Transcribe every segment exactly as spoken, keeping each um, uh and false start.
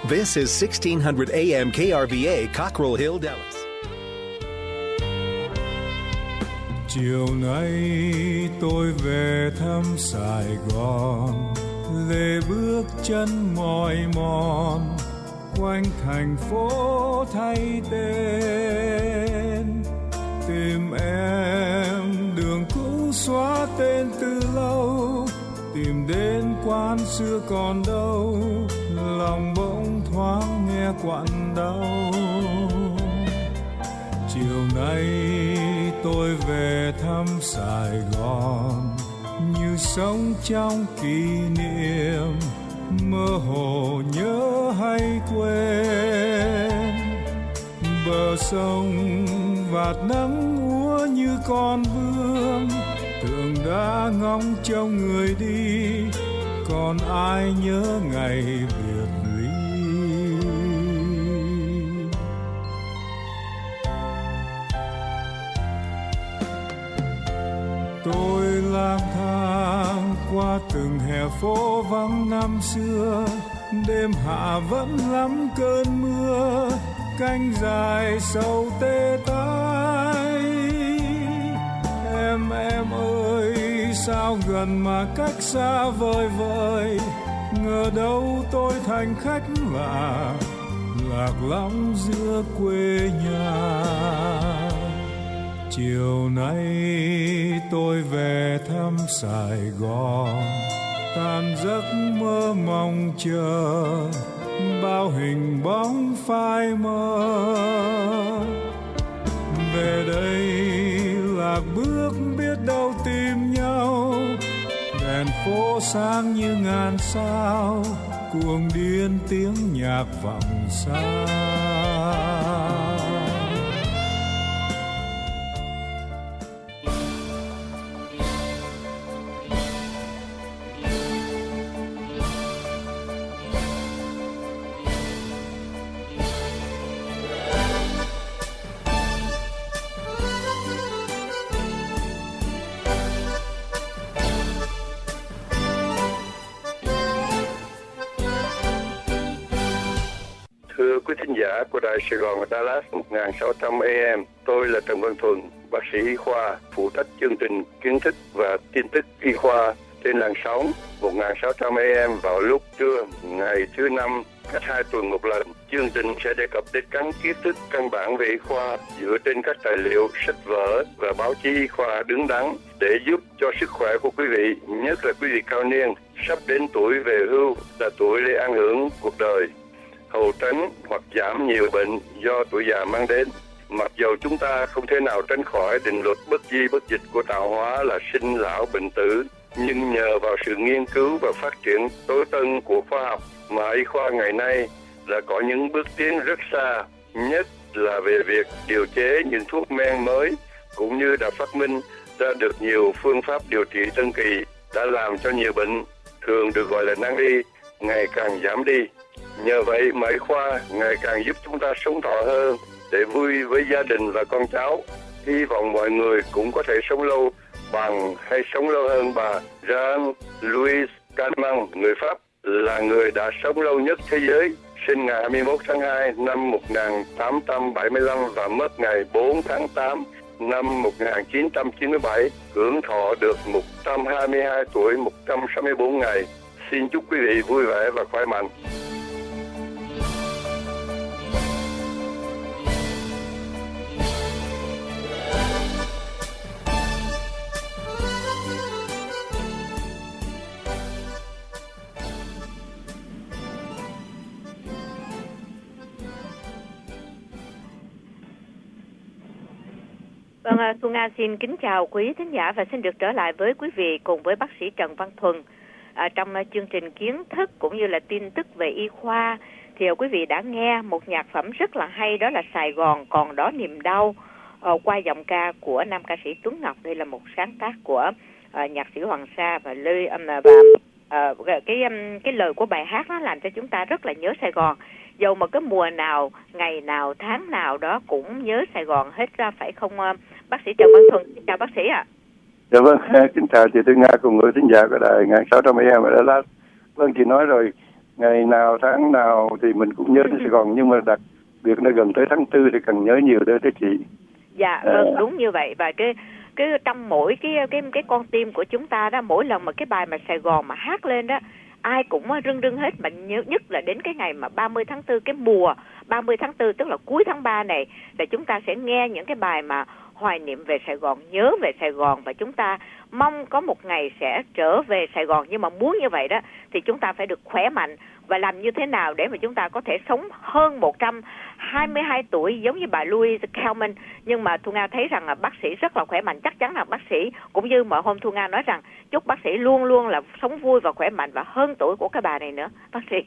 This is sixteen hundred A M K R V A, Cockrell Hill, Dallas. Chiều nay tôi về thăm Sài Gòn, lê bước chân mỏi mòn quanh thành phố thay tên, tìm em đường cũ xóa tên từ lâu, tìm đến quán xưa còn đâu, lòng bỗng thoáng nghe quặn đau. Chiều nay tôi về thăm Sài Gòn, như sống trong kỷ niệm, mơ hồ nhớ hay quên. Bờ sông vạt nắng úa như con bướm, tượng đã ngóng trông người đi, còn ai nhớ ngày biệt ly. Tôi lang thang qua từng hè phố vắng năm xưa, đêm hạ vẫn lắm cơn mưa, cánh dài sâu tê tái. Em em ơi sao gần mà cách xa vời vời, ngờ đâu tôi thành khách lạ, lạc lõng giữa quê nhà. Chiều nay tôi về thăm Sài Gòn, tan giấc mơ mong chờ, bao hình bóng phai mờ. Về đây lạc bước biết đâu tìm nhau, đèn phố sáng như ngàn sao, cuồng điên tiếng nhạc vọng xa. Thưa quý thính giả của Đài Sài Gòn và Dallas một nghìn sáu trăm A M, tôi là Trần Văn Thuần, bác sĩ y khoa, phụ trách chương trình kiến thức và tin tức y khoa trên làn sóng một nghìn sáu trăm A M vào lúc trưa ngày thứ năm cách hai tuần một lần. Chương trình sẽ đề cập đến các kiến thức căn bản về y khoa dựa trên các tài liệu, sách vở và báo chí y khoa đứng đắn để giúp cho sức khỏe của quý vị, nhất là quý vị cao niên sắp đến tuổi về hưu, là tuổi để an hưởng cuộc đời, hầu tránh hoặc giảm nhiều bệnh do tuổi già mang đến. Mặc dầu chúng ta không thể nào tránh khỏi định luật bất di bất dịch của tạo hóa là sinh lão bệnh tử, nhưng nhờ vào sự nghiên cứu và phát triển tối tân của khoa học mà y khoa ngày nay đã có những bước tiến rất xa, nhất là về việc điều chế những thuốc men mới, cũng như đã phát minh ra được nhiều phương pháp điều trị tân kỳ đã làm cho nhiều bệnh thường được gọi là nan y ngày càng giảm đi. Nhờ vậy mà y khoa ngày càng giúp chúng ta sống thọ hơn, để vui với gia đình và con cháu. Hy vọng mọi người cũng có thể sống lâu bằng hay sống lâu hơn bà Jean-Louis Calment, người Pháp, là người đã sống lâu nhất thế giới, sinh ngày hai mươi mốt tháng hai năm một nghìn tám trăm bảy mươi lăm và mất ngày bốn tháng tám năm một nghìn chín trăm chín mươi bảy, hưởng thọ được một trăm hai mươi hai tuổi một trăm sáu mươi tư ngày. Xin chúc quý vị vui vẻ và khỏe mạnh. Vâng, Xuân Nga xin kính chào quý thính giả và xin được trở lại với quý vị cùng với bác sĩ Trần Văn Thuần. À, trong chương trình kiến thức cũng như là tin tức về y khoa thì quý vị đã nghe một nhạc phẩm rất là hay, đó là Sài Gòn còn đó niềm đau, à, qua giọng ca của nam ca sĩ Tuấn Ngọc. Đây là một sáng tác của à, nhạc sĩ Hoàng Sa và Lê um, và à, cái um, cái lời của bài hát nó làm cho chúng ta rất là nhớ Sài Gòn. Dầu mà cái mùa nào, ngày nào, tháng nào đó cũng nhớ Sài Gòn hết ra, phải không bác sĩ Trần Văn Thuần? Xin chào bác sĩ ạ. À. Dạ vâng, kính chào chị Tư Nga cùng người thính giả của đài một nghìn sáu trăm A M ở Dallas. Vâng, chị nói rồi, ngày nào tháng nào thì mình cũng nhớ đến Sài Gòn, nhưng mà đặc biệt là gần tới tháng tư thì cần nhớ nhiều đến tới chị. Dạ vâng, đúng như vậy. Và cái cái trong mỗi cái cái cái con tim của chúng ta đó, mỗi lần mà cái bài mà Sài Gòn mà hát lên đó, ai cũng rưng rưng hết. Mà nhớ nhất là đến cái ngày mà ba mươi tháng tư, cái mùa ba mươi tháng tư, tức là cuối tháng ba này, là chúng ta sẽ nghe những cái bài mà hoài niệm về Sài Gòn, nhớ về Sài Gòn, và chúng ta mong có một ngày sẽ trở về Sài Gòn. Nhưng mà muốn như vậy đó thì chúng ta phải được khỏe mạnh, và làm như thế nào để mà chúng ta có thể sống hơn một trăm hai mươi hai tuổi giống như bà Louise Kelman. Nhưng mà Thu Nga thấy rằng là bác sĩ rất là khỏe mạnh. Chắc chắn là bác sĩ cũng như mọi hôm Thu Nga nói rằng chúc bác sĩ luôn luôn là sống vui và khỏe mạnh và hơn tuổi của cái bà này nữa, bác sĩ.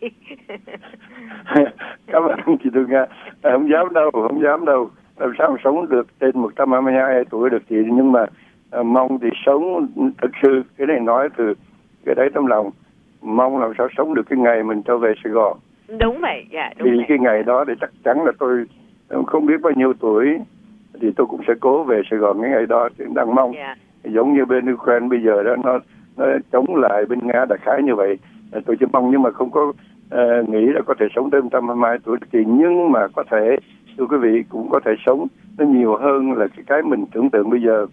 Cảm ơn chị Thu Nga. Không dám đâu, không dám đâu. Làm sao sống được trên một trăm hai mươi hai tuổi được chị, nhưng mà à, mong thì sống thực sự, cái này nói từ cái đấy trong lòng, mong làm sao sống được cái ngày mình trở về Sài Gòn. Đúng vậy, dạ đúng thì vậy. Cái ngày đó thì chắc chắn là tôi không biết bao nhiêu tuổi thì tôi cũng sẽ cố về Sài Gòn cái ngày đó, thì đang mong. Yeah. Giống như bên Ukraine bây giờ đó, nó, nó chống lại bên Nga đại khái như vậy. Tôi chỉ mong, nhưng mà không có uh, nghĩ là có thể sống tới một trăm hai mươi hai tuổi thì, nhưng mà có thể, thưa quý vị, cũng có thể sống nó nhiều hơn là cái cái mình tưởng tượng bây giờ.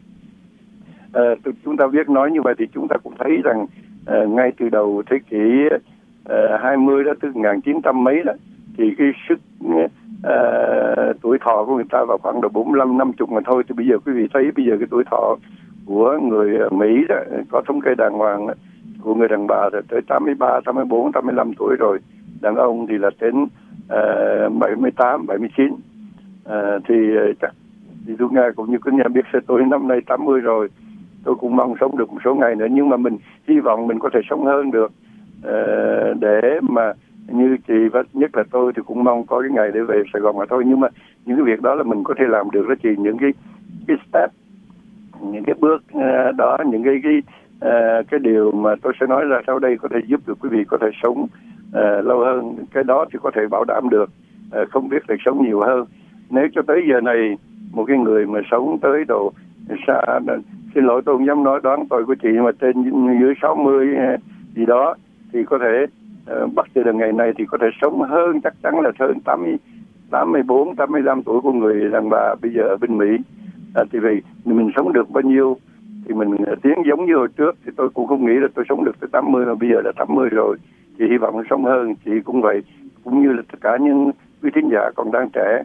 À, chúng ta viết nói như vậy thì chúng ta cũng thấy rằng à, ngay từ đầu thế kỷ à, hai mươi đó, từ một nghìn chín trăm mấy đó, thì cái sức à, tuổi thọ của người ta vào khoảng độ bốn mươi lăm năm mươi mà thôi. Thì bây giờ quý vị thấy bây giờ cái tuổi thọ của người Mỹ đó, có thống kê đàng hoàng đó, của người đàn bà là tới tám mươi ba, tám mươi bốn, tám mươi lăm tuổi rồi. Đàn ông thì là đến à, bảy mươi tám, bảy mươi chín. À, thì chắc thì tôi nghe cũng như cái nhà biết sẽ tôi năm nay tám mươi rồi. Tôi cũng mong sống được một số ngày nữa, nhưng mà mình hy vọng mình có thể sống hơn được, uh, để mà như chị và nhất là tôi thì cũng mong có cái ngày để về Sài Gòn mà thôi. Nhưng mà những cái việc đó là mình có thể làm được đó chị, những cái cái step, những cái bước uh, đó, những cái cái uh, cái điều mà tôi sẽ nói ra sau đây có thể giúp được quý vị có thể sống uh, lâu hơn. Cái đó thì có thể bảo đảm được, uh, không biết là sống nhiều hơn. Nếu cho tới giờ này một cái người mà sống tới độ xa, xin lỗi tôi không dám nói đoán tội của chị, mà trên dưới sáu mươi gì đó thì có thể uh, bắt từ ngày này thì có thể sống hơn, chắc chắn là hơn tám mươi, tám mươi bốn, tám mươi lăm tuổi của người đàn bà bây giờ ở bên Mỹ. À, thì vì mình sống được bao nhiêu thì mình tiến giống như hồi trước, thì tôi cũng không nghĩ là tôi sống được tới tám mươi, mà bây giờ là tám mươi rồi thì hy vọng sống hơn. Chị cũng vậy, cũng như là tất cả những quý thính giả còn đang trẻ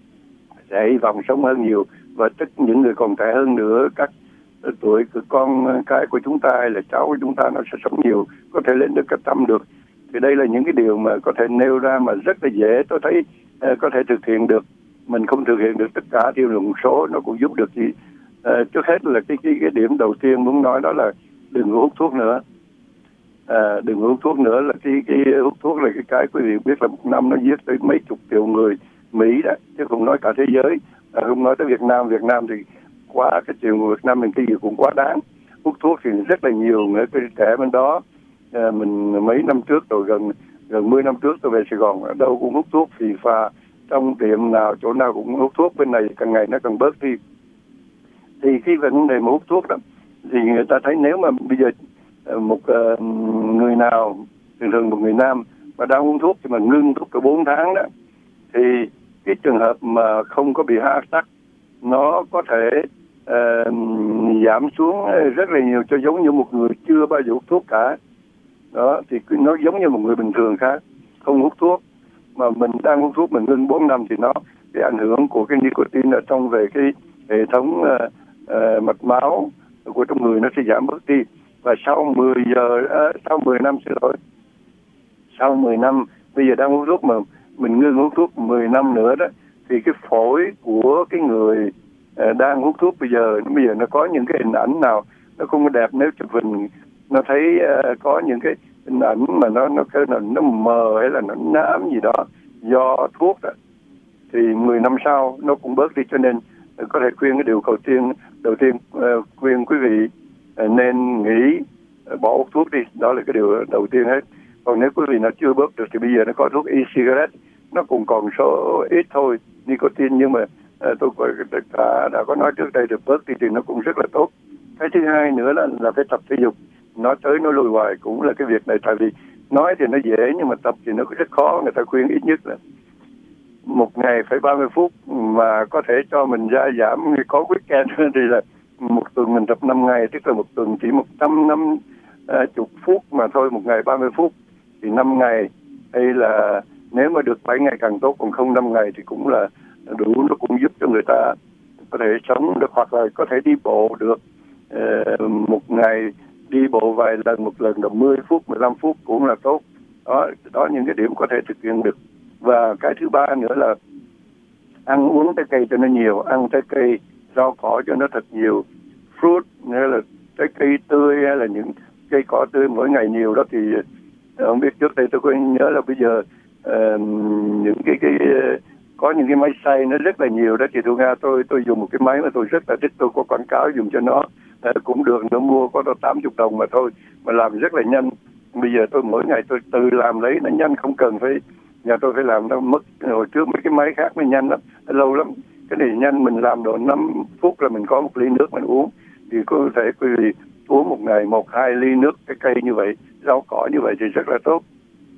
sẽ hy vọng sống hơn nhiều, và tất những người còn trẻ hơn nữa, các tuổi của con cái của chúng ta hay là cháu của chúng ta nó sẽ sống nhiều, có thể lên được cả trăm được. Thì đây là những cái điều mà có thể nêu ra mà rất là dễ, tôi thấy uh, có thể thực hiện được. Mình không thực hiện được tất cả thì một số nó cũng giúp được gì. Uh, trước hết là cái, cái cái điểm đầu tiên muốn nói đó là đừng hút thuốc nữa. Uh, đừng hút thuốc nữa là cái cái hút thuốc là cái cái quý vị biết là một năm nó giết tới mấy chục triệu người Mỹ đó, chứ không nói cả thế giới. À, không nói tới Việt Nam, Việt Nam thì quá cái chuyện của Việt Nam mình cái gì cũng quá đáng. Hút thuốc thì rất là nhiều người cái trẻ bên đó. À, mình mấy năm trước rồi, gần gần mười năm trước tôi về Sài Gòn, ở đâu cũng hút thuốc phì phà, trong tiệm nào chỗ nào cũng hút thuốc. Bên này càng ngày nó càng bớt đi. Thì khi vấn đề mà hút thuốc đó thì người ta thấy nếu mà bây giờ một uh, người nào, thường thường một người nam mà đang hút thuốc thì mà ngưng thuốc cả bốn tháng đó, thì cái trường hợp mà không có bị heart attack nó có thể uh, giảm xuống rất là nhiều, cho giống như một người chưa bao giờ hút thuốc cả. Đó, thì nó giống như một người bình thường khác không hút thuốc, mà mình đang hút thuốc mình ngưng bốn năm thì nó cái ảnh hưởng của cái nicotine ở trong về cái hệ thống uh, uh, mạch máu của trong người nó sẽ giảm bớt đi. Và sau mười giờ uh, sau mười năm xin lỗi sau mười năm bây giờ đang hút thuốc mà mình ngưng hút thuốc mười năm nữa đó, thì cái phổi của cái người uh, đang hút thuốc bây giờ bây giờ nó có những cái hình ảnh nào nó không có đẹp. Nếu chụp hình nó thấy uh, có những cái hình ảnh mà nó nó nó, nó mờ hay là nó nám gì đó do thuốc đó, thì mười năm sau nó cũng bớt đi. Cho nên uh, có thể khuyên cái điều đầu tiên đầu tiên uh, khuyên quý vị uh, nên nghỉ uh, bỏ hút thuốc đi, đó là cái điều đầu tiên hết. Còn nếu quý vị nó chưa bớt được thì bây giờ nó có thuốc e-cigarette, nó cũng còn số ít thôi nicotine, nhưng mà uh, tôi đã, đã có nói trước đây được bớt đi thì nó cũng rất là tốt. Cái thứ hai nữa là, là phải tập thể dục. Nói tới nói lùi hoài cũng là cái việc này, tại vì nói thì nó dễ nhưng mà tập thì nó rất khó. Người ta khuyên ít nhất là một ngày phải ba mươi phút, mà có thể cho mình gia giảm có weekend thì là một tuần mình tập năm ngày, tức là một tuần chỉ một trăm năm chục phút mà thôi, một ngày ba mươi phút thì năm ngày, hay là nếu mà được bảy ngày càng tốt, còn không năm ngày thì cũng là đủ. Nó cũng giúp cho người ta có thể sống được, hoặc là có thể đi bộ được. Uh, một ngày đi bộ vài lần, một lần là mười phút, mười lăm phút cũng là tốt. Đó, đó những cái điểm có thể thực hiện được. Và cái thứ ba nữa là ăn uống trái cây cho nó nhiều, ăn trái cây, rau cỏ cho nó thật nhiều. Fruit, nghĩa là trái cây tươi hay là những cây cỏ tươi mỗi ngày nhiều đó. Thì không biết trước đây tôi có nhớ là bây giờ uh, những cái cái uh, có những cái máy xay nó rất là nhiều đó chị Thu Nga. Tôi tôi dùng một cái máy mà tôi rất là thích, tôi có quảng cáo dùng cho nó uh, cũng được, nó mua có tám mươi đồng mà thôi, mà làm rất là nhanh. Bây giờ tôi mỗi ngày tôi tự làm lấy, nó nhanh, không cần phải nhà tôi phải làm. Nó mất hồi trước mấy cái máy khác nó nhanh lắm, lâu lắm. Cái này nhanh, mình làm độ năm phút là mình có một ly nước mình uống. Thì có thể quý vị uống một ngày một hai ly nước cái cây như vậy, rau cỏ như vậy thì rất là tốt.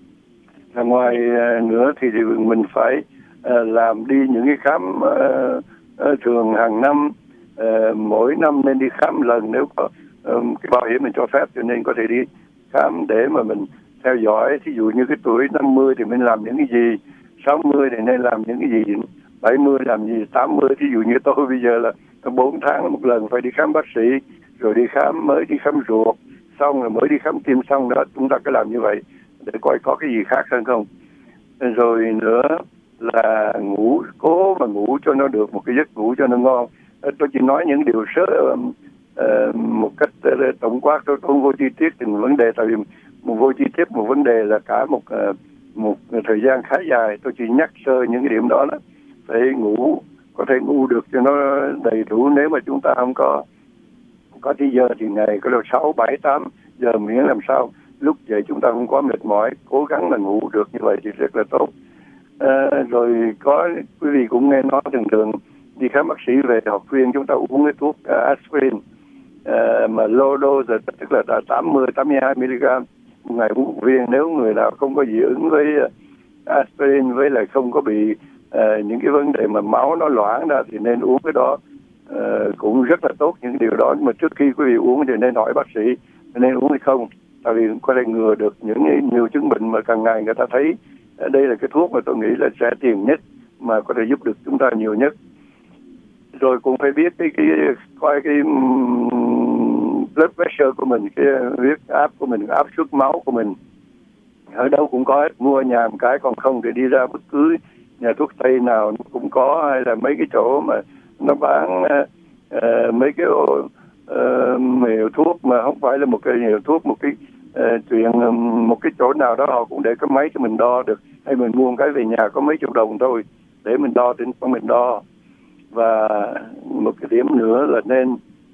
Và ngoài uh, nữa thì, thì mình phải uh, làm đi những cái khám uh, uh, thường hàng năm, uh, mỗi năm nên đi khám lần nếu có um, cái bảo hiểm mình cho phép, cho nên có thể đi khám để mà mình theo dõi. Thí dụ như cái tuổi năm mươi thì mình làm những cái gì, sáu mươi thì nên làm những cái gì, bảy mươi làm gì, tám mươi thí dụ như tôi bây giờ là bốn tháng một lần phải đi khám bác sĩ, rồi đi khám, mới đi khám ruột xong rồi mới đi khám tim xong đó. Chúng ta cứ làm như vậy để coi có cái gì khác hơn không. Rồi nữa là ngủ, cố mà ngủ cho nó được một cái giấc ngủ cho nó ngon. Tôi chỉ nói những điều sơ uh, một cách uh, tổng quát, tôi không vô chi tiết từng vấn đề, tại vì một vô chi tiết một vấn đề là cả một uh, một thời gian khá dài. Tôi chỉ nhắc sơ những cái điểm đó đó. Phải ngủ, có thể ngủ được cho nó đầy đủ. Nếu mà chúng ta không có có thì giờ thì ngày có được sáu, bảy, tám giờ, miễn làm sao lúc dậy chúng ta không có mệt mỏi, cố gắng là ngủ được như vậy thì rất là tốt. À, rồi có quý vị cũng nghe nói thường thường đi khám bác sĩ về họ khuyên chúng ta uống cái thuốc uh, aspirin uh, mà low dose, tức là tám mươi, tám mươi hai mi-li-gam một ngày uống một viên. Nếu người nào không có dị ứng với uh, aspirin, với lại không có bị uh, những cái vấn đề mà máu nó loãng ra thì nên uống cái đó. Uh, cũng rất là tốt những điều đó. Nhưng mà trước khi quý vị uống thì nên hỏi bác sĩ nên uống hay không, tại vì có thể ngừa được những nhiều chứng bệnh mà càng ngày người ta thấy uh, đây là cái thuốc mà tôi nghĩ là rẻ tiền nhất mà có thể giúp được chúng ta nhiều nhất. Rồi cũng phải biết cái, cái coi cái um, blood pressure của mình, cái huyết áp của mình, áp suất máu của mình ở đâu cũng có hết. Mua nhà một cái, còn không thì đi ra bất cứ nhà thuốc tây nào nó cũng có, hay là mấy cái chỗ mà nó bán uh, uh, mấy cái uh, hiệu thuốc mà không phải là một cái hiệu thuốc, một cái uh, chuyện um, một cái chỗ nào đó họ cũng để cái máy cho mình đo được, hay mình mua một cái về nhà có mấy chục đồng thôi để mình đo trên con mình đo. Và một cái điểm nữa là nên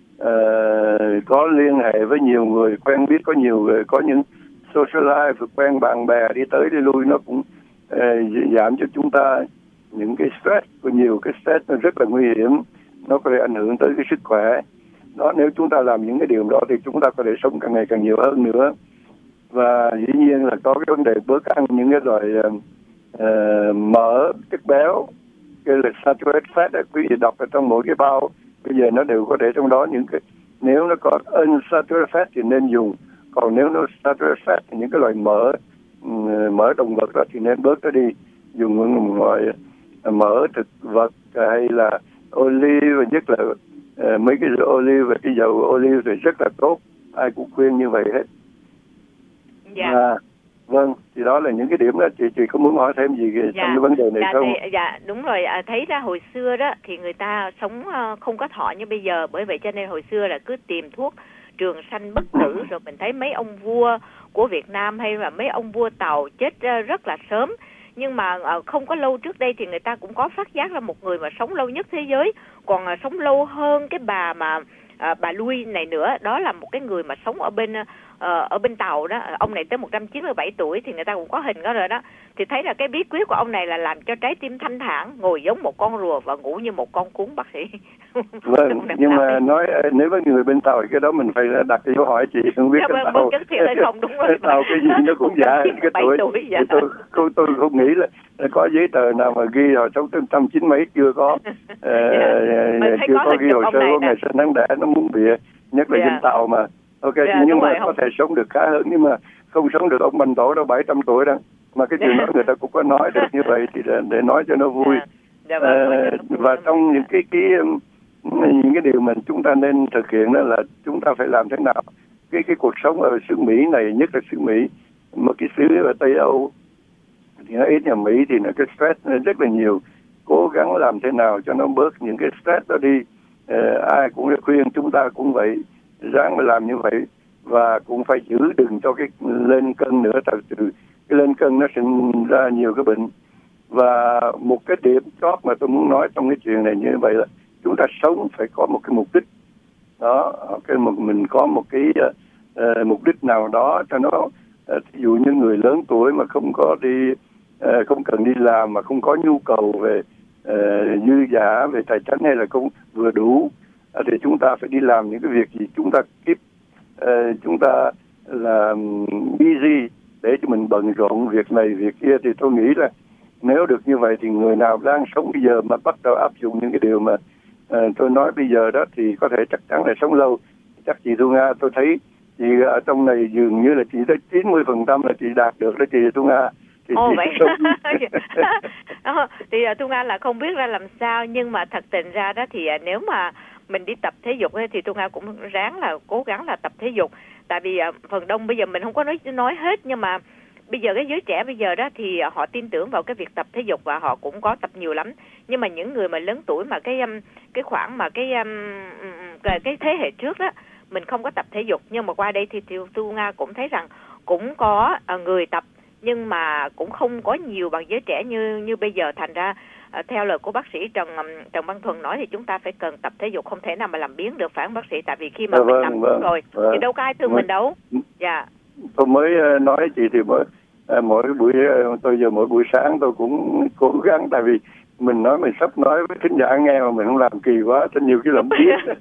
uh, có liên hệ với nhiều người, quen biết có nhiều người, có những social life, quen bạn bè đi tới đi lui, nó cũng uh, giảm cho chúng ta những cái stress. Có nhiều cái stress nó rất là nguy hiểm, nó có thể ảnh hưởng tới cái sức khỏe đó. Nếu chúng ta làm những cái điều đó thì chúng ta có thể sống càng ngày càng nhiều hơn nữa. Và dĩ nhiên là có cái vấn đề bớt ăn những cái loại uh, uh, mỡ, chất béo, cái là saturated fat đó, quý vị đọc ở trong mỗi cái bao bây giờ nó đều có để trong đó. Những cái nếu nó có unsaturated fat thì nên dùng, còn nếu nó saturated fat thì những cái loại mỡ mỡ động vật đó thì nên bớt nó đi, dùng những loại mỡ thực vật hay là olive, nhất là uh, mấy cái olive và cái dầu olive thì rất là tốt, ai cũng khuyên như vậy hết. Dạ. À, vâng, thì đó là những cái điểm đó. Chị chị có muốn hỏi thêm gì dạ. trong cái vấn đề này dạ, không? Thì, dạ đúng rồi. À, thấy ra hồi xưa đó thì người ta sống uh, không có thọ như bây giờ, bởi vậy cho nên hồi xưa là cứ tìm thuốc trường sanh bất tử. Rồi mình thấy mấy ông vua của Việt Nam hay là mấy ông vua Tàu chết uh, rất là sớm. Nhưng mà uh, không có lâu trước đây thì người ta cũng có phát giác ra một người mà sống lâu nhất thế giới, còn uh, sống lâu hơn cái bà mà uh, bà Louis này nữa. Đó là một cái người mà sống ở bên uh, uh, ở bên Tàu đó, ông này tới một trăm chín mươi bảy tuổi thì người ta cũng có hình đó rồi đó, thì thấy là cái bí quyết của ông này là làm cho trái tim thanh thản, ngồi giống một con rùa và ngủ như một con cún, bác sĩ. Vâng, nhưng mà nói nếu với người bên Tàu cái đó mình phải đặt cái dấu hỏi chị, không biết cái Tàu hay không, đúng rồi. Tàu cái gì nó cũng giả cái tuổi, tuổi dạ. tôi, tôi tôi không nghĩ là có giấy tờ nào mà ghi hồi sống tới trăm chín mấy chưa có uh, dạ. chưa có có ghi hồ sơ của ngày sinh tháng đẻ, nó muốn bịa, nhất là dạ. Bên Tàu mà ok dạ, nhưng mà có không. Thể sống được khá hơn, nhưng mà không sống được ông Bành Tổ đâu bảy trăm tuổi đâu, mà cái chuyện đó người ta cũng có nói được như vậy thì để, để nói cho nó vui. Dạ. Dạ, vâng, uh, và trong những cái cái những cái điều mình chúng ta nên thực hiện đó là chúng ta phải làm thế nào cái cái cuộc sống ở xứ Mỹ này, nhất là xứ Mỹ, một cái xứ ở Tây Âu thì nó ít, nhà Mỹ thì nó cái stress nó rất là nhiều, cố gắng làm thế nào cho nó bớt những cái stress đó đi. Uh, ai cũng khuyên chúng ta cũng vậy, ráng mà làm như vậy, và cũng phải giữ đừng cho cái lên cân nữa, tại từ cái lên cân nó sinh ra nhiều cái bệnh. Và một cái điểm chót mà tôi muốn nói trong cái chuyện này như vậy là chúng ta sống phải có một cái mục đích đó, cái một mình có một cái uh, mục đích nào đó cho nó, uh, ví dụ như người lớn tuổi mà không có đi uh, không cần đi làm, mà không có nhu cầu về uh, dư giả về tài chính hay là không vừa đủ, uh, thì chúng ta phải đi làm những cái việc gì chúng ta keep uh, chúng ta là busy để cho mình bận rộn việc này việc kia. Thì tôi nghĩ là nếu được như vậy thì người nào đang sống bây giờ mà bắt đầu áp dụng những cái điều mà uh, tôi nói bây giờ đó thì có thể chắc chắn là sống lâu. Chắc chị Thu Nga, tôi thấy chị ở trong này dường như là chị tới chín mươi phần trăm là chị đạt được đó chị Thu Nga. Thì Ồ vậy đó, thì Thu Nga là không biết ra làm sao, nhưng mà thật tình ra đó thì nếu mà mình đi tập thể dục ấy, thì Thu Nga cũng ráng là cố gắng là tập thể dục. Tại vì phần đông bây giờ mình không có nói nói hết, nhưng mà bây giờ cái giới trẻ bây giờ đó thì họ tin tưởng vào cái việc tập thể dục và họ cũng có tập nhiều lắm. Nhưng mà những người mà lớn tuổi mà cái cái khoảng mà cái cái, cái thế hệ trước đó mình không có tập thể dục, nhưng mà qua đây thì Thu Nga cũng thấy rằng cũng có người tập, nhưng mà cũng không có nhiều bằng giới trẻ như như bây giờ. Thành ra theo lời của bác sĩ Trần Trần Văn Thuần nói thì chúng ta phải cần tập thể dục, không thể nào mà làm biếng được, phải không bác sĩ? Tại vì khi mà à, mình vâng, làm vâng, rồi vâng. thì đâu có ai thương vâng. mình đâu. Dạ. Tôi mới nói chị thì mỗi mỗi buổi tôi giờ mỗi buổi sáng tôi cũng cố gắng, tại vì mình nói mình sắp nói với khán giả nghe mà mình không làm kỳ quá, cho nhiều cái làm biết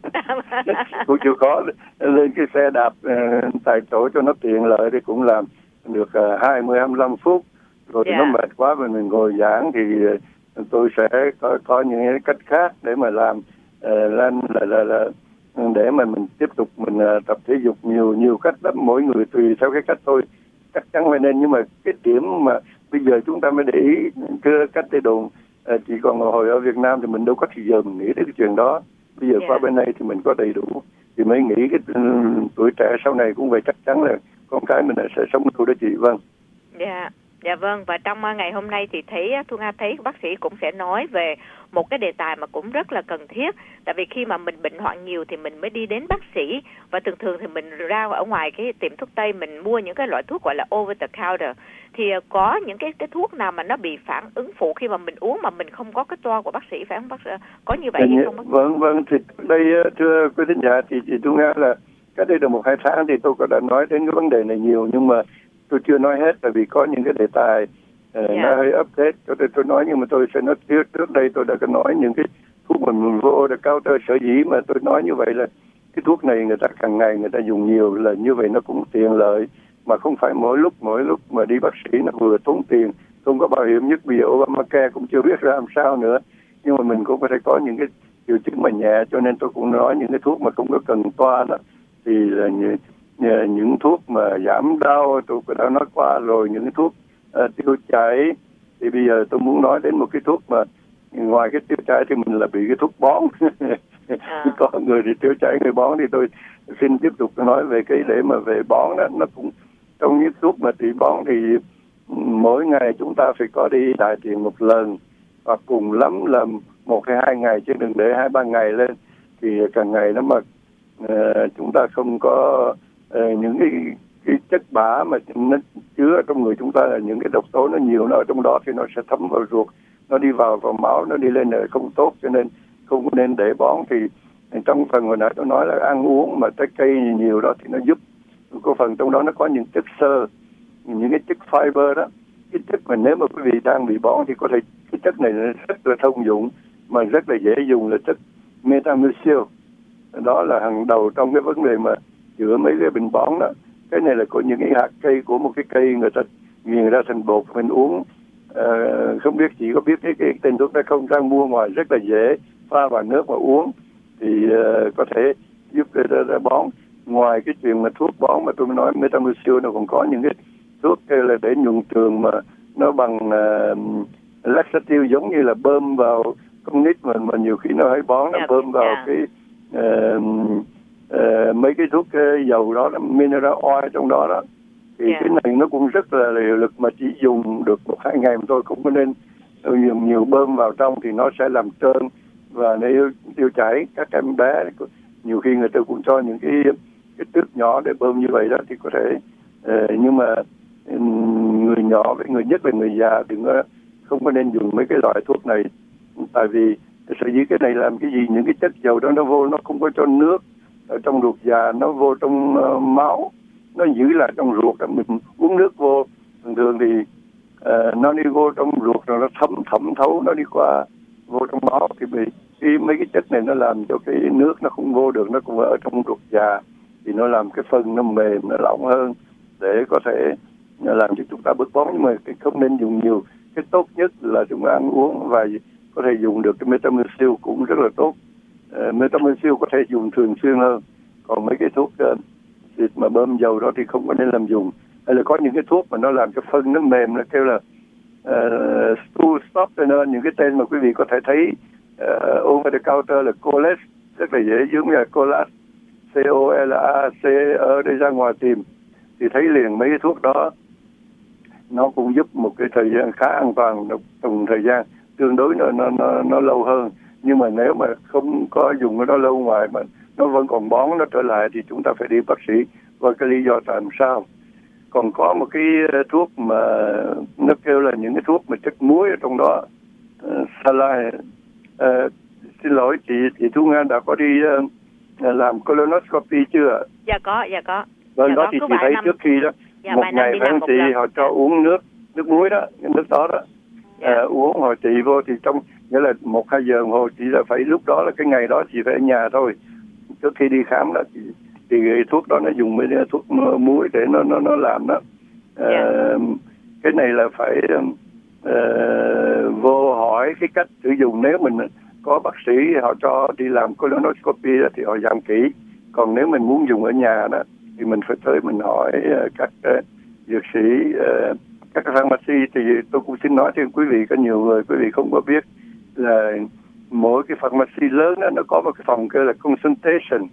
cũng chịu khó lên cái xe đạp uh, tại chỗ cho nó tiện lợi thì cũng làm được uh, hai mươi hai mươi lăm phút rồi. Yeah. Thì nó mệt quá mà mình ngồi giảng thì uh, tôi sẽ có, có những cách khác để mà làm uh, lên là, là, là để mà mình tiếp tục mình uh, tập thể dục nhiều nhiều cách lắm, mỗi người tùy theo cái cách thôi, chắc chắn phải nên. Nhưng mà cái điểm mà bây giờ chúng ta mới để ý cái cách để đồn, à, chỉ còn hồi ở Việt Nam thì mình đâu có thời giờ mình nghĩ đến cái chuyện đó. Bây giờ yeah. qua bên đây thì mình có đầy đủ thì mới nghĩ cái um, tuổi trẻ sau này cũng vậy, chắc chắn là con cái mình sẽ sống lâu đó chị. Vâng. Dạ. Yeah. Dạ vâng, và trong ngày hôm nay thì thấy Thu Nga thấy bác sĩ cũng sẽ nói về một cái đề tài mà cũng rất là cần thiết. Tại vì khi mà mình bệnh hoạn nhiều thì mình mới đi đến bác sĩ, và thường thường thì mình ra ở ngoài cái tiệm thuốc Tây mình mua những cái loại thuốc gọi là over the counter. Thì có những cái cái thuốc nào mà nó bị phản ứng phụ khi mà mình uống mà mình không có cái toa của bác sĩ, phải không bác sĩ? Có như vậy hay không bác sĩ? Vâng, vâng, thì đây thưa quý thính giả thì chị Thu Nga là cách đây được một hai tháng thì tôi có đã nói đến cái vấn đề này nhiều, nhưng mà tôi chưa nói hết tại vì có những cái đề tài uh, yeah. nó hơi update cho nên tôi nói, nhưng mà tôi sẽ nói trước trước đây tôi đã có nói những cái thuốc mà mình vô được cao tơ. Sở dĩ mà tôi nói như vậy là cái thuốc này người ta càng ngày người ta dùng nhiều, là như vậy nó cũng tiện lợi, mà không phải mỗi lúc mỗi lúc mà đi bác sĩ nó vừa tốn tiền, không có bảo hiểm. Nhất bây giờ Obamacare cũng chưa biết ra làm sao nữa, nhưng mà mình cũng có thể có những cái triệu chứng mà nhẹ, cho nên tôi cũng nói những cái thuốc mà không có cần toa đó thì là như những thuốc mà giảm đau tôi đã nói qua rồi. Những cái thuốc uh, tiêu chảy thì bây giờ tôi muốn nói đến một cái thuốc mà ngoài cái tiêu chảy thì mình là bị cái thuốc bón. à. Có người thì tiêu chảy, người bón, thì tôi xin tiếp tục nói về cái để mà về bón đó. Nó cũng trong những thuốc mà trị bón thì mỗi ngày chúng ta phải có đi đại tiện một lần, hoặc cùng lắm là một hay hai ngày, chứ đừng để hai ba ngày lên thì càng ngày nó mà uh, chúng ta không có Uh, những cái, cái chất bã mà nó chứa trong người chúng ta, là những cái độc tố nó nhiều, nó ở trong đó thì nó sẽ thấm vào ruột, nó đi vào vào máu, nó đi lên là không tốt, cho nên không nên để bón. Thì trong phần hồi nãy tôi nói là ăn uống mà trái cây nhiều đó thì nó giúp có phần trong đó nó có những chất xơ, những cái chất fiber đó, cái chất mà nếu mà quý vị đang bị bón thì có thể cái chất này rất là thông dụng mà rất là dễ dùng là chất Metamucil. Đó là hàng đầu trong cái vấn đề mà chữa mấy cái bệnh bón đó. Cái này là có những cái hạt cây của một cái cây người ta nghiền ra thành bột mình uống. À, không biết chỉ có biết cái, cái tên thuốc đó không, đang mua ngoài rất là dễ, pha vào nước mà uống thì uh, có thể giúp ra, ra bón. Ngoài cái chuyện mà thuốc bón mà tôi nói Metamucil, nó còn có những cái thuốc là để nhuận trường mà nó bằng uh, laxative, giống như là bơm vào con nít mà, mà nhiều khi nó hay bón, nó bơm vào yeah. cái uh, uh, mấy cái thuốc uh, dầu đó, mineral oil trong đó đó. Thì yeah. cái này nó cũng rất là liều lực mà chỉ dùng được một hai ngày mà thôi, cũng có nên dùng nhiều bơm vào trong thì nó sẽ làm trơn và nếu tiêu chảy các em bé. Nhiều khi người ta cũng cho những cái cái tước nhỏ để bơm như vậy đó thì có thể uh, nhưng mà um, người nhỏ với người nhất là người già đừng có không có nên dùng mấy cái loại thuốc này, tại vì sở dĩ cái này làm cái gì, những cái chất dầu đó nó vô, nó không có cho nước ở trong ruột già, nó vô trong uh, máu, nó giữ lại trong ruột. Mình uống nước vô thường thường thì uh, nó đi vô trong ruột rồi nó thấm thẩm thấu, nó đi qua vô trong máu thì bị cái mấy cái chất này nó làm cho cái nước nó không vô được, nó cũng ở trong ruột già thì nó làm cái phân nó mềm, nó lỏng hơn để có thể làm cho chúng ta bớt bón. Nhưng mà không nên dùng nhiều. Cái tốt nhất là chúng ta ăn uống và có thể dùng được cái Metamucil cũng rất là tốt. Uh, Metamucil có thể dùng thường xuyên hơn. Còn mấy cái thuốc uh, xịt mà bơm dầu đó thì không có nên làm dùng. Hay là có những cái thuốc mà nó làm cho phân nó mềm, nó kêu là uh, stool softener, những cái tên mà quý vị có thể thấy uh, over the counter là Colas, rất là dễ, giống như là Colas, C O L A C ở đây ra ngoài tìm thì thấy liền mấy cái thuốc đó. Nó cũng giúp một cái thời gian khá an toàn, trong thời gian tương đối nó, nó, nó, nó lâu hơn. Nhưng mà nếu mà không có dùng cái đó lâu ngoài mà nó vẫn còn bón nó trở lại thì chúng ta phải đi bác sĩ coi cái lý do tại sao. Còn có một cái thuốc mà nó kêu là những cái thuốc mà chất muối ở trong đó. Uh, Saline, uh, xin lỗi chị, chị Thu Nga đã có đi uh, làm colonoscopy chưa? Dạ có, dạ có. Vâng, dạ đó có, thì chị thấy năm... trước khi đó, dạ, một ngày phải không chị, lần. Họ cho uống nước, nước muối đó, nước đó đó. Dạ. Uh, uống hồi chị vô thì trong, nghĩa là một hai giờ hồi chị là phải, lúc đó là cái ngày đó chị phải ở nhà thôi. Trước khi đi khám đó, thì, thì thuốc đó nó dùng với thuốc muối để nó nó nó làm đó. Uh, yeah. Cái này là phải uh, vô hỏi cái cách sử dụng. Nếu mình có bác sĩ họ cho đi làm colonoscopy thì họ dặn kỹ. Còn nếu mình muốn dùng ở nhà đó thì mình phải tới mình hỏi uh, các uh, dược sĩ, uh, các pharmacy. Thì tôi cũng xin nói cho quý vị, có nhiều người quý vị không có biết là mỗi cái pharmacy lớn đó nó có một cái phòng kêu là consultation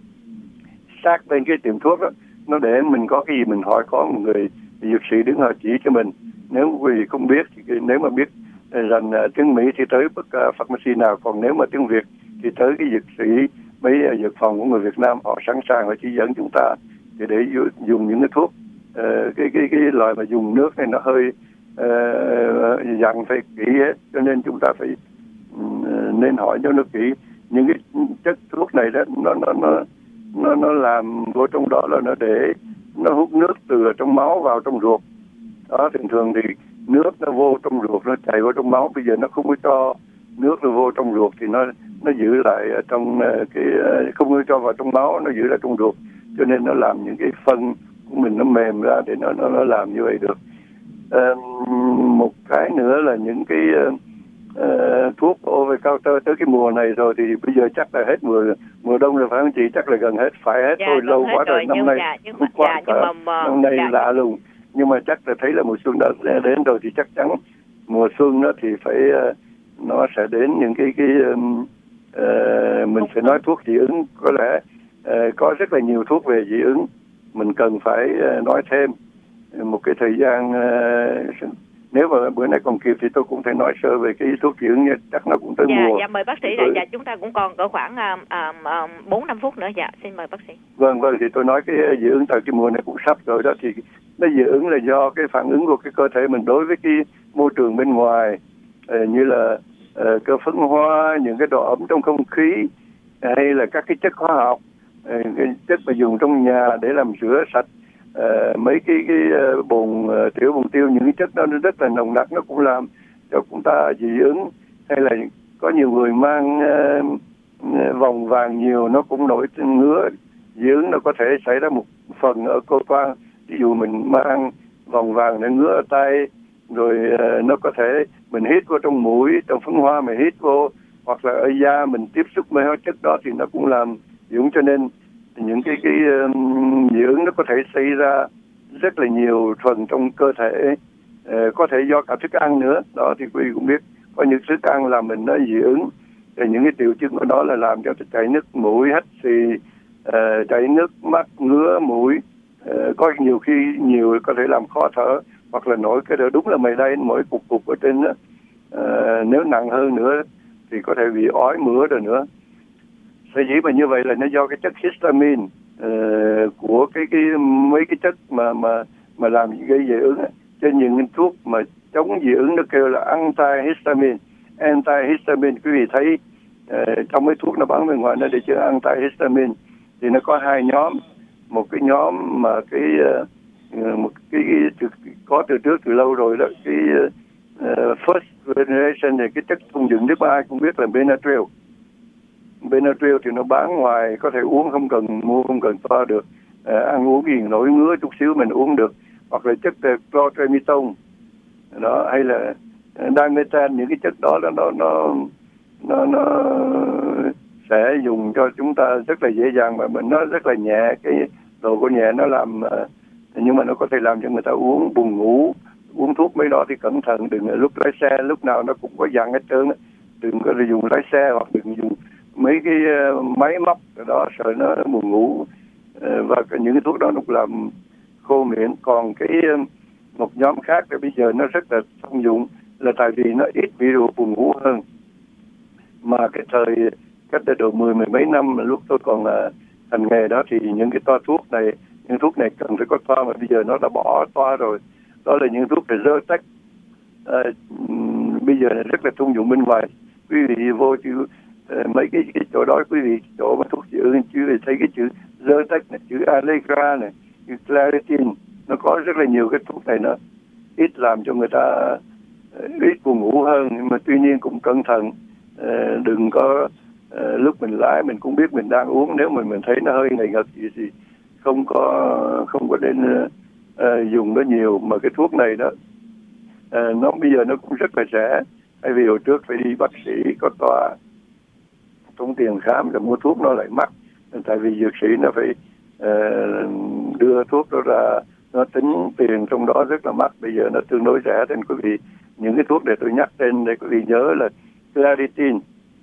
sát bên cái tiệm thuốc đó, nó để mình có cái gì mình hỏi, có một người dược sĩ đứng họ chỉ cho mình. Nếu quý vị không biết thì nếu mà biết rằng uh, tiếng Mỹ thì tới bất uh, pharmacy nào, còn nếu mà tiếng Việt thì tới cái dược sĩ, mấy uh, dược phòng của người Việt Nam họ sẵn sàng họ chỉ dẫn chúng ta thì để dùng những cái thuốc. Uh, cái cái cái loại mà dùng nước này nó hơi uh, dặn phải kỹ hết, cho nên chúng ta phải uh, nên hỏi cho nó kỹ. Những cái chất thuốc này đó nó nó nó nó nó làm vô trong đó là nó để nó hút nước từ trong máu vào trong ruột đó. Thường thường thì nước nó vô trong ruột, nó chảy vào trong máu. Bây giờ nó không có cho nước nó vô trong ruột thì nó nó giữ lại trong cái, không có cho vào trong máu, nó giữ lại trong ruột, cho nên nó làm những cái phân của mình nó mềm ra để nó nó, nó làm như vậy được. À, một cái nữa là những cái uh, thuốc over counter tới cái mùa này rồi thì bây giờ chắc là hết mùa mùa đông rồi phải không chị? Chắc là gần hết, phải hết dạ, thôi, lâu quá rồi. Năm nay dạ, nhưng mà, quá dạ, nhưng mà, năm nay dạ, lạ lùng, nhưng mà chắc là thấy là mùa xuân đã đến rồi thì chắc chắn mùa xuân đó thì phải uh, nó sẽ đến những cái cái um, uh, mình phải nói thuốc dị ứng. Có lẽ uh, có rất là nhiều thuốc về dị ứng, mình cần phải uh, nói thêm một cái thời gian. Uh, nếu mà bữa nay còn kịp thì tôi cũng thể nói sơ về cái thuốc dị ứng, chắc nó cũng tới dạ, mùa. Dạ mời bác sĩ. Dạ, dạ chúng ta cũng còn cỡ khoảng bốn năm phút nữa. Dạ xin mời bác sĩ. Vâng vâng thì tôi nói cái dị ứng tại cái mùa này cũng sắp rồi đó. Thì nó dị ứng là do cái phản ứng của cái cơ thể mình đối với cái môi trường bên ngoài, uh, như là uh, cơ phấn hoa, những cái độ ẩm trong không khí, hay là các cái chất hóa học, cái chất mà dùng trong nhà để làm rửa sạch uh, mấy cái cái uh, bồn uh, tiểu bồn tiêu, những cái chất đó nó rất là nồng nặc, nó cũng làm cho chúng ta dị ứng. Hay là có nhiều người mang uh, vòng vàng nhiều, nó cũng nổi ngứa dị ứng, nó có thể xảy ra một phần ở cơ quan. Ví dụ mình mang vòng vàng để ngứa ở tay, rồi uh, nó có thể mình hít vô trong mũi, trong phấn hoa mình hít vô, hoặc là ở da mình tiếp xúc với hóa chất đó thì nó cũng làm dị ứng. Cho nên những cái cái um, dị ứng nó có thể xảy ra rất là nhiều phần trong cơ thể, uh, có thể do cả thức ăn nữa. Đó thì quý vị cũng biết có những thức ăn làm mình nó dị ứng, thì những cái triệu chứng của nó là làm cho chảy nước mũi, hắt xì, uh, chảy nước mắt, ngứa mũi, uh, có nhiều khi nhiều có thể làm khó thở, hoặc là nổi cái đó đúng là mày đây mỗi cục cục ở trên đó. Uh, nếu nặng hơn nữa thì có thể bị ói mửa rồi nữa. Sở dĩ mà như vậy là nó do cái chất histamine uh, của cái cái mấy cái chất mà mà mà làm gây dị ứng. Trên những cái thuốc mà chống dị ứng nó kêu là antihistamine, antihistamine. Quý vị thấy uh, trong mấy thuốc nó bán bên ngoài nó để chữ antihistamine thì nó có hai nhóm. Một cái nhóm mà cái uh, một cái, cái có từ trước từ lâu rồi đó, cái uh, first generation thì cái chất thông dụng thứ ba cũng biết là Benadryl. Benadryl thì nó bán ngoài, có thể uống không cần mua, không cần pha được. À, ăn uống gì nổi ngứa chút xíu mình uống được. Hoặc là chất clotrimazole đó, hay là dimethan, những cái chất đó nó nó nó nó, nó sẽ dùng cho chúng ta rất là dễ dàng, mà mình nó rất là nhẹ, cái độ của nhẹ nó làm, nhưng mà nó có thể làm cho người ta uống buồn ngủ. Uống thuốc mấy đó thì cẩn thận, đừng lúc lái xe lúc nào nó cũng có dặn hết trơn, đừng có dùng lái xe hoặc đừng dùng mấy cái máy móc đó sợ nó buồn ngủ. Và những cái thuốc đó nó cũng làm khô miệng. Còn cái một nhóm khác thì bây giờ nó rất là thông dụng, là tại vì nó ít bị độ buồn ngủ hơn. Mà cái thời cách đây độ mười mười mấy năm lúc tôi còn là hành nghề đó thì những cái toa thuốc này, những thuốc này cần phải có toa, mà bây giờ nó đã bỏ toa rồi. Đó là những thuốc về Zyrtec, à, bây giờ rất là thông dụng bên ngoài. Quý vị vô chữ uh, mấy cái, cái chỗ đó, quý vị chỗ mà thuốc dị ứng, quý vị thấy cái chữ Zyrtec này, chữ Allegra này, chữ Claritin, nó có rất là nhiều cái thuốc này, nó ít làm cho người ta uh, ít buồn ngủ hơn. Nhưng mà tuy nhiên cũng cẩn thận, uh, đừng có uh, lúc mình lái mình cũng biết mình đang uống, nếu mà mình thấy nó hơi ngậy ngật gì thì không có không có nên uh, Uh, dùng nó nhiều. Mà cái thuốc này đó uh, nó bây giờ nó cũng rất là rẻ, thay vì hồi trước phải đi bác sĩ có toa tốn tiền khám rồi mua thuốc nó lại mắc, tại vì dược sĩ nó phải uh, đưa thuốc đó ra, nó tính tiền trong đó rất là mắc. Bây giờ nó tương đối rẻ, nên quý vị những cái thuốc để tôi nhắc tên để quý vị nhớ là Claritin, uh,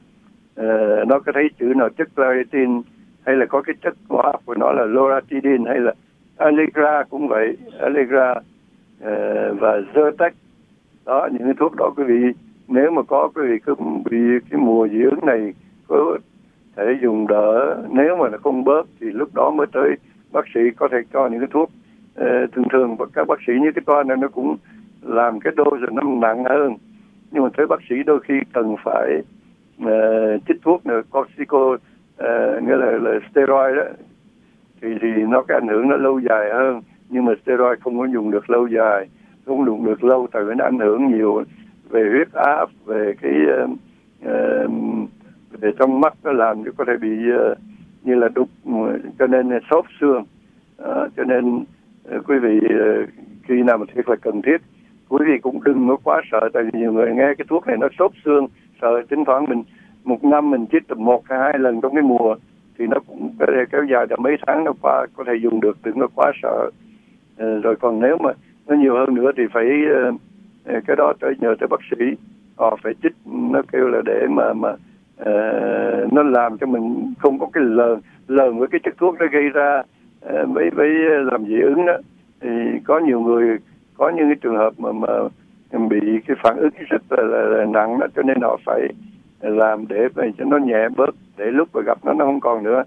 nó có thấy chữ nào chất Claritin, hay là có cái chất hóa học của nó là Loratadine, hay là Allegra cũng vậy, Allegra uh, và Zyrtec. Đó, những cái thuốc đó quý vị nếu mà có quý vị cứ bị cái mùa dị ứng này có thể dùng đỡ. Nếu mà nó không bớt thì lúc đó mới tới bác sĩ có thể cho những cái thuốc. Uh, thường thường các bác sĩ như cái toa này nó cũng làm cái dose rồi nó nặng hơn, nhưng mà tới bác sĩ đôi khi cần phải uh, chích thuốc nữa, cortico, uh, nghĩa là, là steroid đó, thì thì nó cái ảnh hưởng nó lâu dài hơn. Nhưng mà steroid không có dùng được lâu dài, không dùng được lâu, tại vì nó ảnh hưởng nhiều về huyết áp, về cái uh, uh, về trong mắt, nó làm cho có thể bị uh, như là đục, cho nên xốp xương. Uh, cho nên uh, quý vị uh, khi nào mà thiệt là cần thiết, quý vị cũng đừng có quá sợ, tại vì nhiều người nghe cái thuốc này nó xốp xương, sợ. Tính thoảng mình một năm mình chích một hay hai lần trong cái mùa thì nó cũng có thể kéo dài được mấy tháng nó qua, có thể dùng được, đừng có quá sợ. Uh, rồi còn nếu mà nó nhiều hơn nữa thì phải uh, cái đó tới nhờ tới bác sĩ, họ phải chích, nó kêu là để mà mà uh, nó làm cho mình không có cái lờn lờn với cái chất thuốc nó gây ra uh, với với làm dị ứng đó. Thì có nhiều người có những cái trường hợp mà mà bị cái phản ứng rất là, là, là nặng đó, cho nên họ phải làm để cho nó nhẹ bớt, để lúc mà gặp nó nó không còn nữa.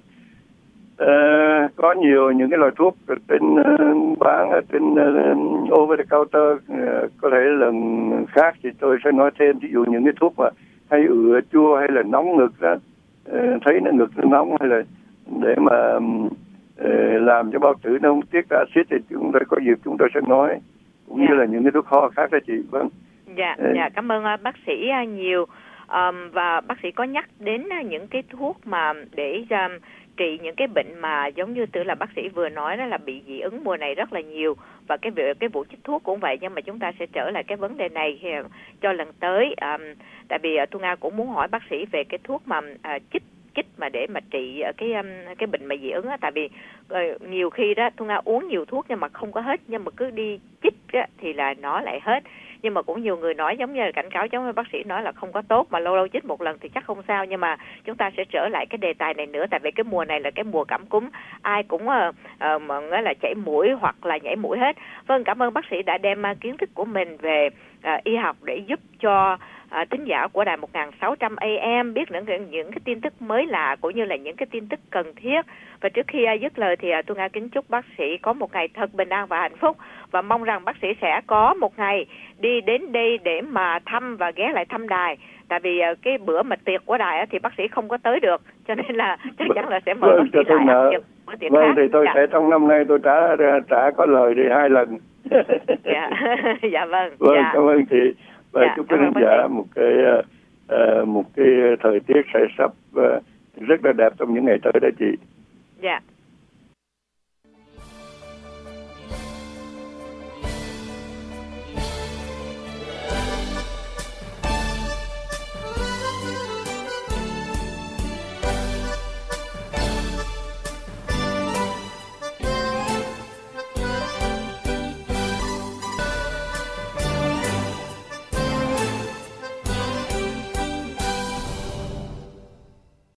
Uh, có nhiều những cái loại thuốc trên uh, bán ở trên uh, over the counter, uh, có thể lần khác thì tôi sẽ nói thêm. Ví dụ những cái thuốc mà hay ựa chua hay là nóng ngực đó, uh, thấy nó ngực nó nóng hay là để mà uh, làm cho bao tử nó không tiết ra axit thì chúng tôi có dịp chúng tôi sẽ nói, cũng yeah. như là những cái thuốc ho khác đó chị. Vâng. Dạ, Ê. dạ cảm ơn uh, bác sĩ uh, nhiều. Um, và bác sĩ có nhắc đến uh, những cái thuốc mà để um, trị những cái bệnh mà giống như từ là bác sĩ vừa nói đó là bị dị ứng mùa này rất là nhiều, và cái việc cái vụ chích thuốc cũng vậy, nhưng mà chúng ta sẽ trở lại cái vấn đề này cho lần tới. Um, tại vì uh, Thu Nga cũng muốn hỏi bác sĩ về cái thuốc mà uh, chích chích mà để mà trị cái um, cái bệnh mà dị ứng á, tại vì uh, nhiều khi đó Thu Nga uống nhiều thuốc nhưng mà không có hết, nhưng mà cứ đi chích á, thì là nó lại hết. Nhưng mà cũng nhiều người nói giống như là cảnh cáo giống như bác sĩ nói là không có tốt, mà lâu lâu chích một lần thì chắc không sao. Nhưng mà chúng ta sẽ trở lại cái đề tài này nữa, tại vì cái mùa này là cái mùa cảm cúm, ai cũng uh, uh, mà là chảy mũi hoặc là nhảy mũi hết. Vâng, cảm ơn bác sĩ đã đem uh, kiến thức của mình về uh, y học để giúp cho À, thính giả của đài một nghìn sáu trăm A M biết những, những cái tin tức mới lạ cũng như là những cái tin tức cần thiết. Và trước khi uh, dứt lời thì uh, tôi Nga kính chúc bác sĩ có một ngày thật bình an và hạnh phúc, và mong rằng bác sĩ sẽ có một ngày đi đến đây để mà thăm và ghé lại thăm đài. Tại vì uh, cái bữa mà tiệc của đài uh, thì bác sĩ không có tới được, cho nên là chắc chắn là sẽ mời vâng, bác sĩ lại ăn bữa tiệc vâng, khác. thì tôi dạ. sẽ trong năm nay tôi trả trả có lời đi hai lần. dạ. dạ vâng. Vâng, dạ. cảm ơn chị. Và dạ, chúc quý khán giả một cái uh, một cái thời tiết sẽ sắp uh, rất là đẹp trong những ngày tới đó chị. Dạ.